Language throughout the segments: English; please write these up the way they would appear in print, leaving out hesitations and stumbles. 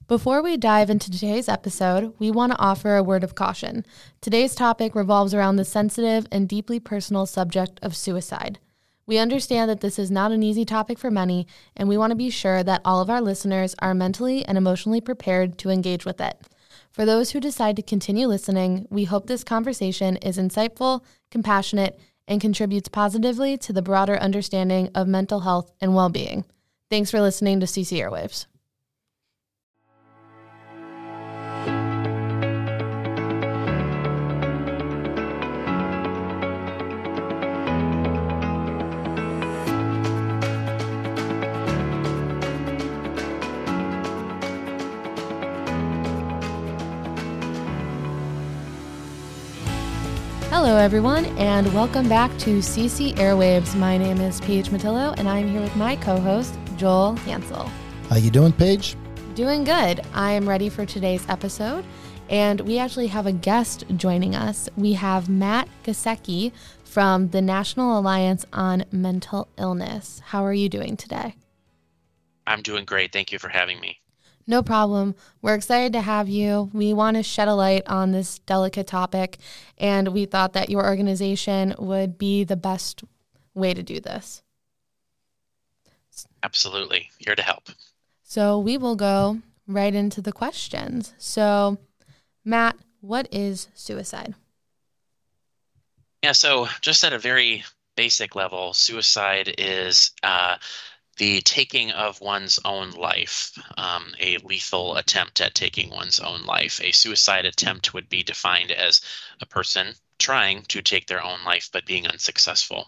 Before we dive into today's episode, we want to offer a word of caution. Today's topic revolves around the sensitive and deeply personal subject of suicide. We understand that this is not an easy topic for many, and we want to be sure that all of our listeners are mentally and emotionally prepared to engage with it. For those who decide to continue listening, we hope this conversation is insightful, compassionate, and contributes positively to the broader understanding of mental health and well-being. Thanks for listening to CC Airwaves. Hello, everyone, and welcome back to CC Airwaves. My name is Paige Matillo, and I'm here with my co-host, Joel Hansel. How you doing, Paige? Doing good. I am ready for today's episode, and we actually have a guest joining us. We have Matt Gosecki from the National Alliance on Mental Illness. How are you doing today? I'm doing great. Thank you for having me. No problem. We're excited to have you. We want to shed a light on this delicate topic, and we thought that your organization would be the best way to do this. Absolutely. Here to help. So we will go right into the questions. So, Matt, what is suicide? Yeah, so just at a very basic level, suicide is the taking of one's own life, a lethal attempt at taking one's own life. A suicide attempt would be defined as a person trying to take their own life but being unsuccessful.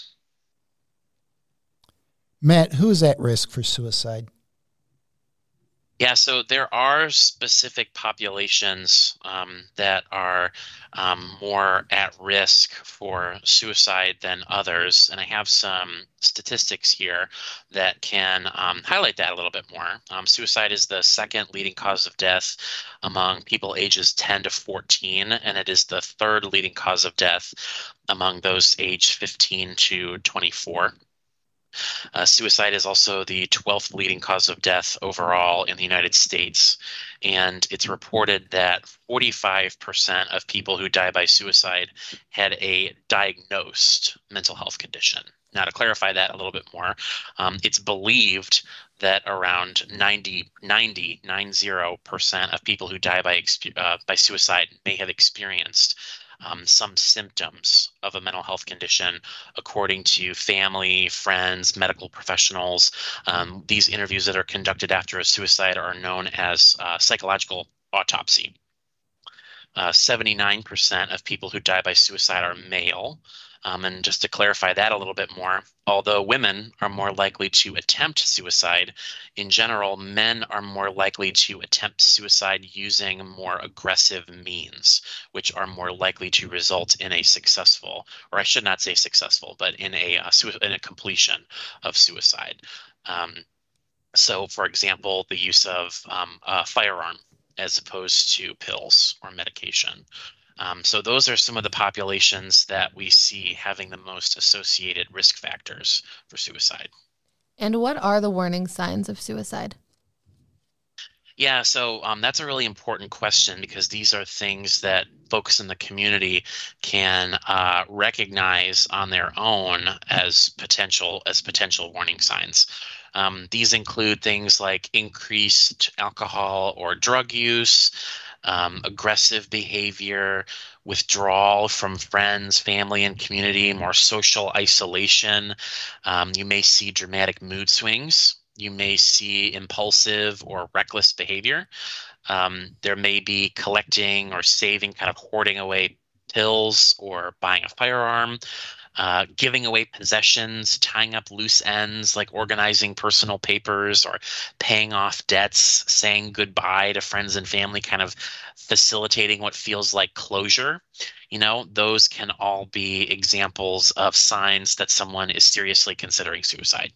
Matt, who is at risk for suicide? Yeah, so there are specific populations that are more at risk for suicide than others. And I have some statistics here that can highlight that a little bit more. Suicide is the second leading cause of death among people ages 10 to 14, and it is the third leading cause of death among those aged 15 to 24. Suicide is also the 12th leading cause of death overall in the United States, and it's reported that 45% of people who die by suicide had a diagnosed mental health condition. Now, to clarify that a little bit more, it's believed that around 90% of people who die by suicide may have experienced some symptoms of a mental health condition, according to family, friends, medical professionals. These interviews that are conducted after a suicide are known as psychological autopsy. 79% of people who die by suicide are male. And just to clarify that a little bit more, although women are more likely to attempt suicide, in general, men are more likely to attempt suicide using more aggressive means, which are more likely to result in a successful, or I should not say successful, but in a completion of suicide. So, for example, the use of a firearm as opposed to pills or medication. So those are some of the populations that we see having the most associated risk factors for suicide. And what are the warning signs of suicide? Yeah, so that's a really important question, because these are things that folks in the community can recognize on their own as potential warning signs. These include things like increased alcohol or drug use, aggressive behavior, withdrawal from friends, family, and community, more social isolation. You may see dramatic mood swings. You may see impulsive or reckless behavior. There may be collecting or saving, kind of hoarding away pills or buying a firearm. Giving away possessions, tying up loose ends like organizing personal papers or paying off debts, saying goodbye to friends and family, kind of facilitating what feels like closure. Those can all be examples of signs that someone is seriously considering suicide.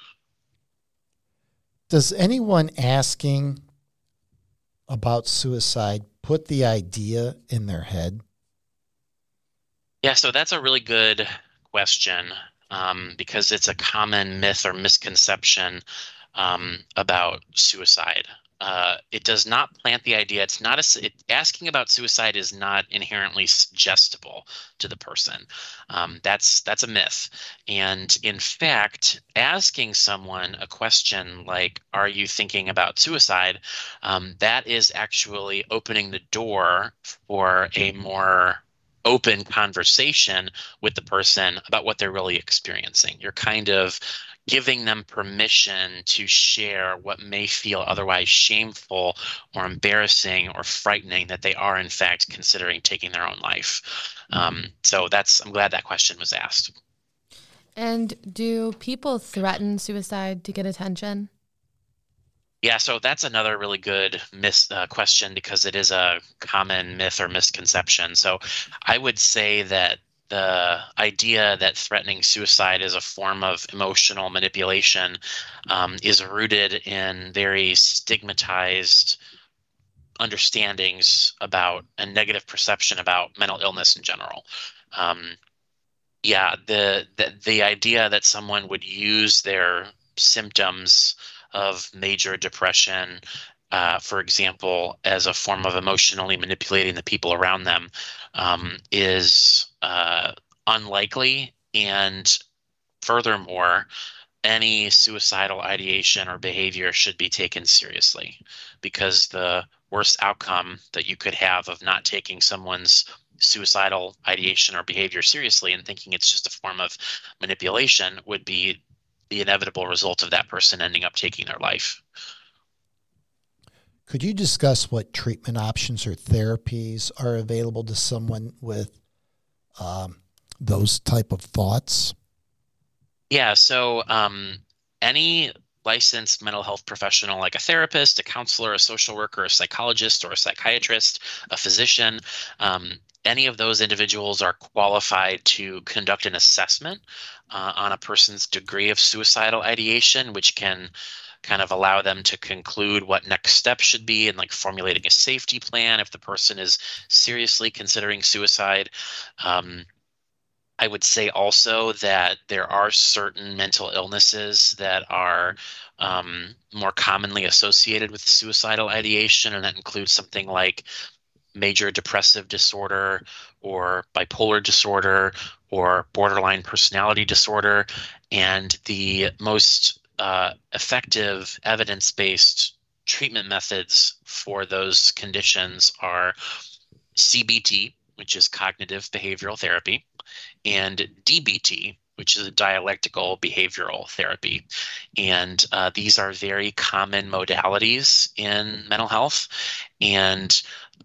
Does anyone asking about suicide put the idea in their head? Yeah, so that's a really good question, because it's a common myth or misconception about suicide. it does not plant the idea. It's not asking about suicide is not inherently suggestible to the person. That's a myth. And in fact, asking someone a question like, "Are you thinking about suicide?" That is actually opening the door for a more open conversation with the person about what they're really experiencing. You're kind of giving them permission to share what may feel otherwise shameful or embarrassing or frightening that they are in fact considering taking their own life. So I'm glad that question was asked. And do people threaten suicide to get attention? Yeah, so that's another really good question, because it is a common myth or misconception. So I would say that the idea that threatening suicide is a form of emotional manipulation is rooted in very stigmatized understandings about a negative perception about mental illness in general. The idea that someone would use their symptoms of major depression, for example, as a form of emotionally manipulating the people around them, is unlikely. And furthermore, any suicidal ideation or behavior should be taken seriously, because the worst outcome that you could have of not taking someone's suicidal ideation or behavior seriously and thinking it's just a form of manipulation would be the inevitable result of that person ending up taking their life. Could you discuss what treatment options or therapies are available to someone with those type of thoughts? Yeah, so any licensed mental health professional, like a therapist, a counselor, a social worker, a psychologist, or a psychiatrist, a physician, any of those individuals are qualified to conduct an assessment on a person's degree of suicidal ideation, which can kind of allow them to conclude what next steps should be and like formulating a safety plan if the person is seriously considering suicide. I would say also that there are certain mental illnesses that are more commonly associated with suicidal ideation, and that includes something like major depressive disorder or bipolar disorder or borderline personality disorder. And the most effective evidence-based treatment methods for those conditions are CBT, which is cognitive behavioral therapy, and DBT, which is a dialectical behavioral therapy. And these are very common modalities in mental health. And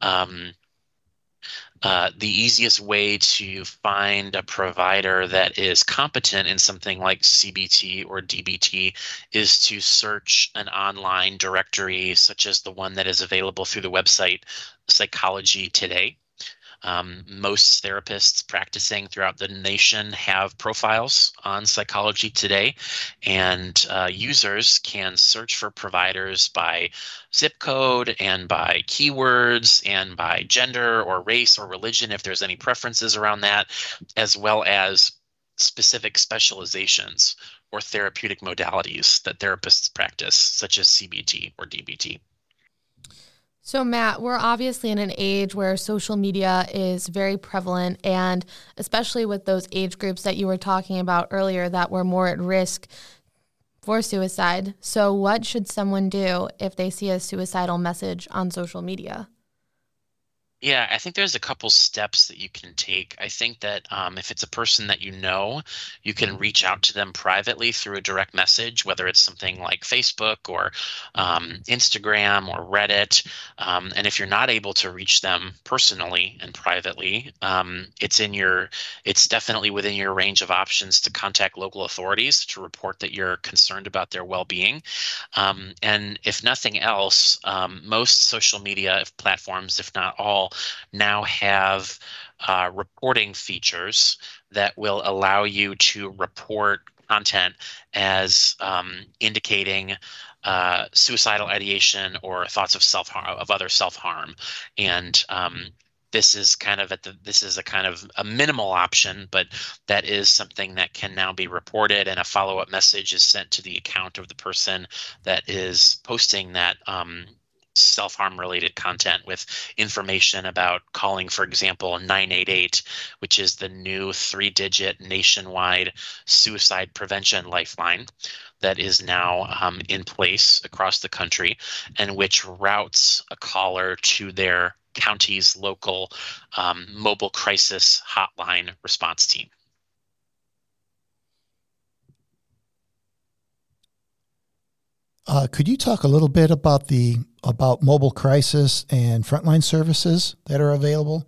the easiest way to find a provider that is competent in something like CBT or DBT is to search an online directory, such as the one that is available through the website Psychology Today. Most therapists practicing throughout the nation have profiles on Psychology Today, and users can search for providers by zip code and by keywords and by gender or race or religion, if there's any preferences around that, as well as specific specializations or therapeutic modalities that therapists practice, such as CBT or DBT. So, Matt, we're obviously in an age where social media is very prevalent, and especially with those age groups that you were talking about earlier that were more at risk for suicide. So what should someone do if they see a suicidal message on social media? Yeah, I think there's a couple steps that you can take. I think that if it's a person that you can reach out to them privately through a direct message, whether it's something like Facebook or Instagram or Reddit. And if you're not able to reach them personally and privately, it's definitely within your range of options to contact local authorities to report that you're concerned about their well-being. And if nothing else, most social media platforms, if not all, now have reporting features that will allow you to report content as indicating suicidal ideation or thoughts of self-harm, of other self-harm. And this is a kind of a minimal option, but that is something that can now be reported, and a follow-up message is sent to the account of the person that is posting that self-harm related content with information about calling, for example, 988, which is the new 3-digit nationwide suicide prevention lifeline that is now in place across the country, and which routes a caller to their county's local mobile crisis hotline response team. Could you talk a little bit about mobile crisis and frontline services that are available?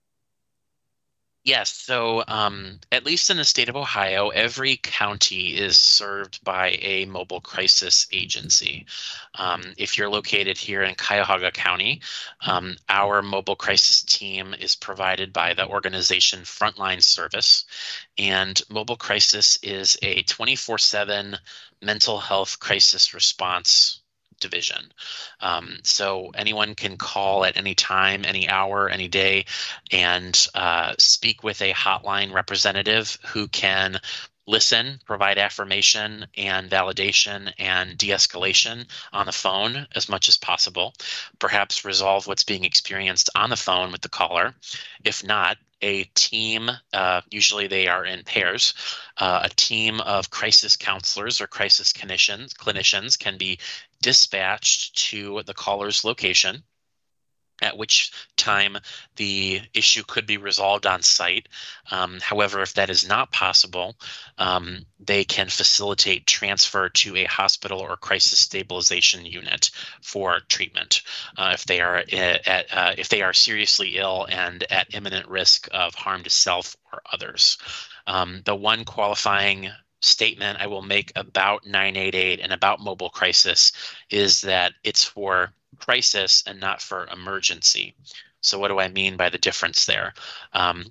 Yes. So at least in the state of Ohio, every county is served by a mobile crisis agency. If you're located here in Cuyahoga County, our mobile crisis team is provided by the organization Frontline Service. And mobile crisis is a 24/7 mental health crisis response division. So anyone can call at any time, any hour, any day, and speak with a hotline representative who can listen, provide affirmation and validation and de-escalation on the phone as much as possible, perhaps resolve what's being experienced on the phone with the caller. If not, a team, usually they are in pairs, a team of crisis counselors or crisis clinicians can be dispatched to the caller's location, at which time the issue could be resolved on site. However, if that is not possible, they can facilitate transfer to a hospital or crisis stabilization unit for treatment if they are seriously ill and at imminent risk of harm to self or others. The one qualifying statement I will make about 988 and about mobile crisis is that it's for crisis and not for emergency. So what do I mean by the difference there? An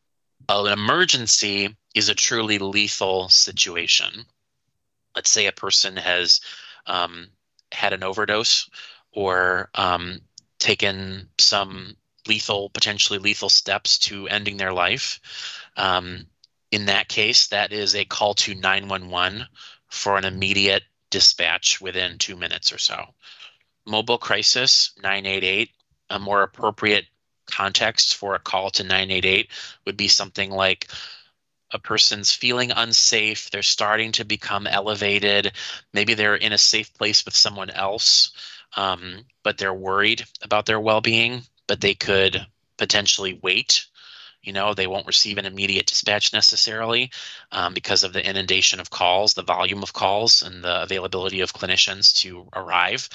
emergency is a truly lethal situation. Let's say a person has had an overdose or taken some potentially lethal steps to ending their life. In that case, that is a call to 911 for an immediate dispatch within 2 minutes or so. Mobile crisis, 988, a more appropriate context for a call to 988 would be something like a person's feeling unsafe, they're starting to become elevated, maybe they're in a safe place with someone else, but they're worried about their well-being, but they could potentially wait. They won't receive an immediate dispatch necessarily because of the inundation of calls, the volume of calls, and the availability of clinicians to arrive.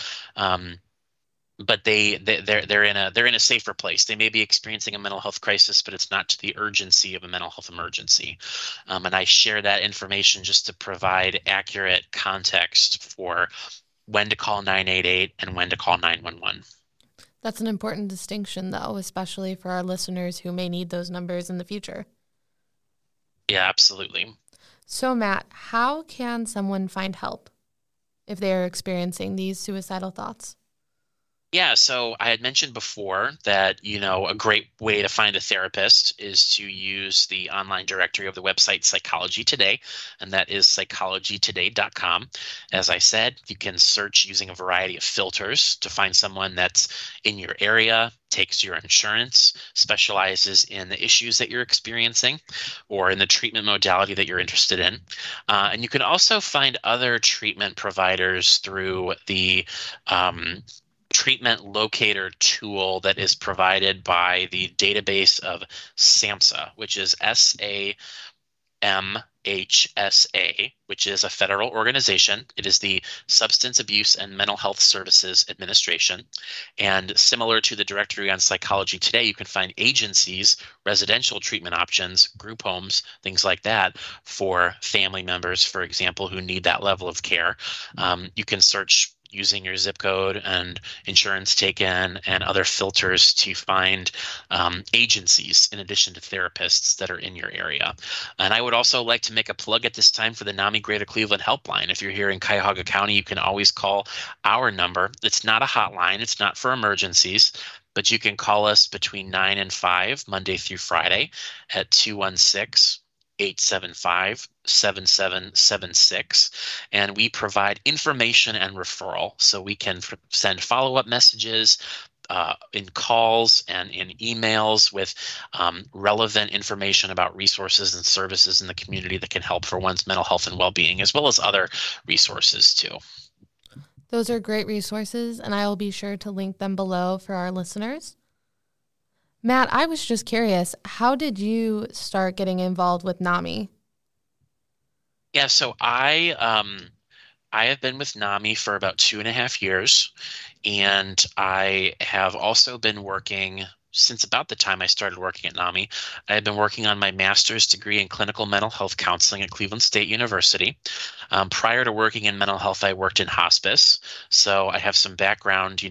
But they're in a safer place. They may be experiencing a mental health crisis, but it's not to the urgency of a mental health emergency. And I share that information just to provide accurate context for when to call 988 and when to call 911. That's an important distinction, though, especially for our listeners who may need those numbers in the future. Yeah, absolutely. So, Matt, how can someone find help if they are experiencing these suicidal thoughts? Yeah, so I had mentioned before that, a great way to find a therapist is to use the online directory of the website Psychology Today, and that is psychologytoday.com. As I said, you can search using a variety of filters to find someone that's in your area, takes your insurance, specializes in the issues that you're experiencing or in the treatment modality that you're interested in. And you can also find other treatment providers through the treatment locator tool that is provided by the database of SAMHSA, which is SAMHSA, which is a federal organization. It is the Substance Abuse and Mental Health Services Administration. And similar to the directory on Psychology Today, you can find agencies, residential treatment options, group homes, things like that for family members, for example, who need that level of care. You can search using your zip code and insurance taken and other filters to find agencies in addition to therapists that are in your area. And I would also like to make a plug at this time for the NAMI Greater Cleveland Helpline. If you're here in Cuyahoga County, you can always call our number. It's not a hotline. It's not for emergencies, but you can call us between 9 and 5, Monday through Friday at 216 875-7776. And we provide information and referral. So we can send follow-up messages in calls and in emails with relevant information about resources and services in the community that can help for one's mental health and well-being, as well as other resources too. Those are great resources, and I will be sure to link them below for our listeners. Matt, I was just curious, how did you start getting involved with NAMI? Yeah, so I have been with NAMI for about 2.5 years, and I have also been working since about the time I started working at NAMI. I had been working on my master's degree in clinical mental health counseling at Cleveland State University. Prior to working in mental health, I worked in hospice. So I have some background.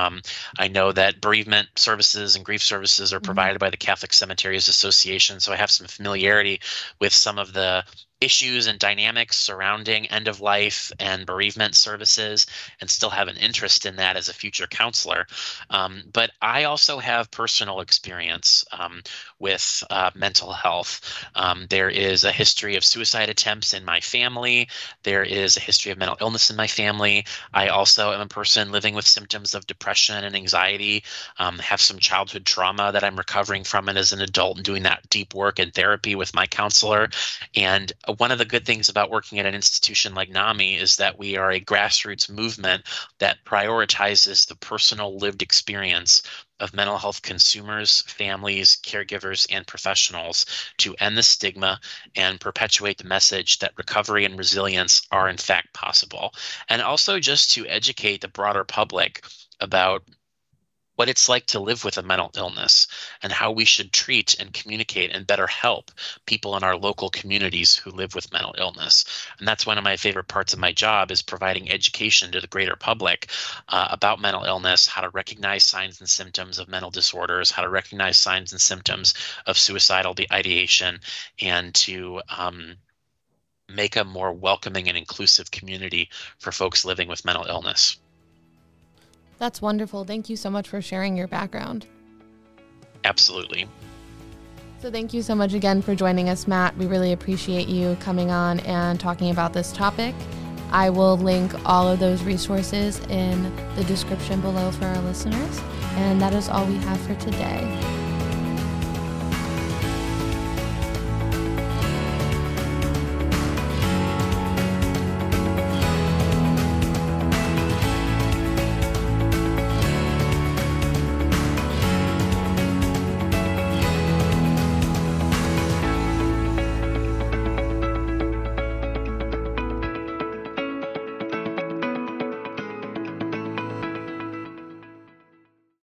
I know that bereavement services and grief services are provided by the Catholic Cemeteries Association. So I have some familiarity with some of the issues and dynamics surrounding end of life and bereavement services, and still have an interest in that as a future counselor. But I also have personal experience with mental health. There is a history of suicide attempts in my family. There is a history of mental illness in my family. I also am a person living with symptoms of depression and anxiety, have some childhood trauma that I'm recovering from, and as an adult and doing that deep work and therapy with my counselor. And one of the good things about working at an institution like NAMI is that we are a grassroots movement that prioritizes the personal lived experience of mental health consumers, families, caregivers, and professionals to end the stigma and perpetuate the message that recovery and resilience are in fact possible. And also just to educate the broader public about what it's like to live with a mental illness and how we should treat and communicate and better help people in our local communities who live with mental illness. And that's one of my favorite parts of my job, is providing education to the greater public about mental illness, how to recognize signs and symptoms of mental disorders, how to recognize signs and symptoms of suicidal ideation, and to make a more welcoming and inclusive community for folks living with mental illness. That's wonderful. Thank you so much for sharing your background. Absolutely. So thank you so much again for joining us, Matt. We really appreciate you coming on and talking about this topic. I will link all of those resources in the description below for our listeners. And that is all we have for today.